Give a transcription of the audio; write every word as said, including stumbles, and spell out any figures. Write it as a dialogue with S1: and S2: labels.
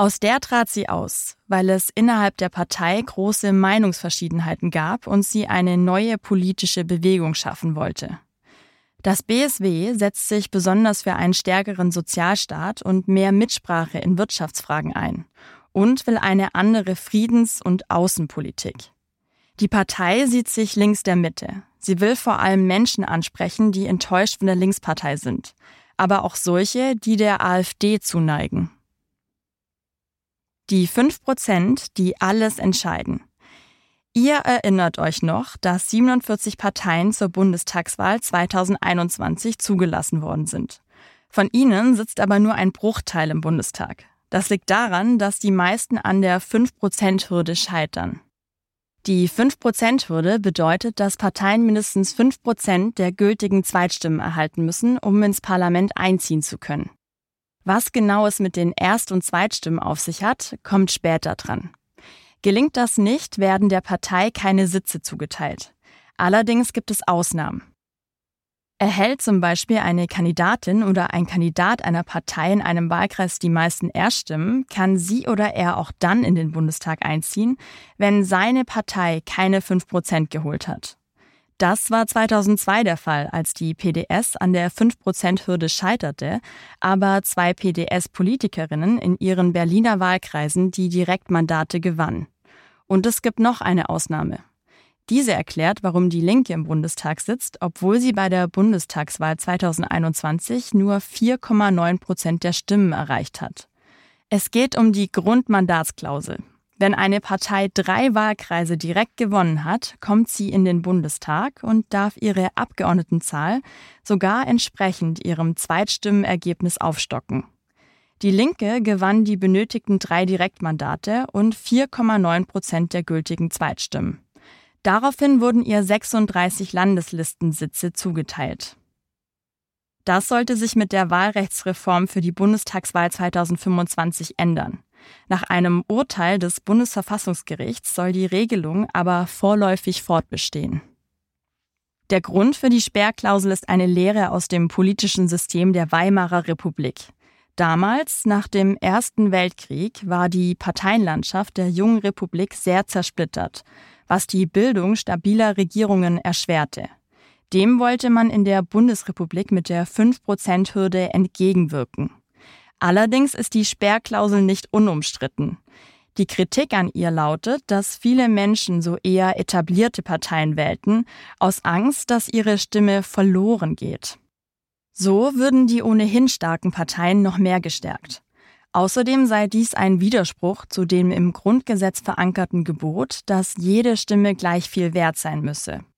S1: Aus der trat sie aus, weil es innerhalb der Partei große Meinungsverschiedenheiten gab und sie eine neue politische Bewegung schaffen wollte. Das B S W setzt sich besonders für einen stärkeren Sozialstaat und mehr Mitsprache in Wirtschaftsfragen ein und will eine andere Friedens- und Außenpolitik. Die Partei sieht sich links der Mitte. Sie will vor allem Menschen ansprechen, die enttäuscht von der Linkspartei sind, aber auch solche, die der AfD zuneigen. Die fünf Prozent, die alles entscheiden. Ihr erinnert euch noch, dass siebenundvierzig Parteien zur Bundestagswahl zweitausendeinundzwanzig zugelassen worden sind. Von ihnen sitzt aber nur ein Bruchteil im Bundestag. Das liegt daran, dass die meisten an der fünf Prozent Hürde scheitern. Die fünf Prozent Hürde bedeutet, dass Parteien mindestens fünf Prozent der gültigen Zweitstimmen erhalten müssen, um ins Parlament einziehen zu können. Was genau es mit den Erst- und Zweitstimmen auf sich hat, kommt später dran. Gelingt das nicht, werden der Partei keine Sitze zugeteilt. Allerdings gibt es Ausnahmen. Erhält zum Beispiel eine Kandidatin oder ein Kandidat einer Partei in einem Wahlkreis die meisten Erststimmen, kann sie oder er auch dann in den Bundestag einziehen, wenn seine Partei keine fünf Prozent geholt hat. Das war zweitausendzwei der Fall, als die P D S an der fünf Prozent Hürde scheiterte, aber zwei P D S-Politikerinnen in ihren Berliner Wahlkreisen die Direktmandate gewannen. Und es gibt noch eine Ausnahme. Diese erklärt, warum die Linke im Bundestag sitzt, obwohl sie bei der Bundestagswahl zweitausendeinundzwanzig nur vier Komma neun Prozent der Stimmen erreicht hat. Es geht um die Grundmandatsklausel. Wenn eine Partei drei Wahlkreise direkt gewonnen hat, kommt sie in den Bundestag und darf ihre Abgeordnetenzahl sogar entsprechend ihrem Zweitstimmenergebnis aufstocken. Die Linke gewann die benötigten drei Direktmandate und vier Komma neun Prozent der gültigen Zweitstimmen. Daraufhin wurden ihr sechsunddreißig Landeslistensitze zugeteilt. Das sollte sich mit der Wahlrechtsreform für die Bundestagswahl zweitausendfünfundzwanzig ändern. Nach einem Urteil des Bundesverfassungsgerichts soll die Regelung aber vorläufig fortbestehen. Der Grund für die Sperrklausel ist eine Lehre aus dem politischen System der Weimarer Republik. Damals, nach dem Ersten Weltkrieg, war die Parteienlandschaft der jungen Republik sehr zersplittert, was die Bildung stabiler Regierungen erschwerte. Dem wollte man in der Bundesrepublik mit der fünf Prozent Hürde entgegenwirken. Allerdings ist die Sperrklausel nicht unumstritten. Die Kritik an ihr lautet, dass viele Menschen so eher etablierte Parteien wählten, aus Angst, dass ihre Stimme verloren geht. So würden die ohnehin starken Parteien noch mehr gestärkt. Außerdem sei dies ein Widerspruch zu dem im Grundgesetz verankerten Gebot, dass jede Stimme gleich viel wert sein müsse.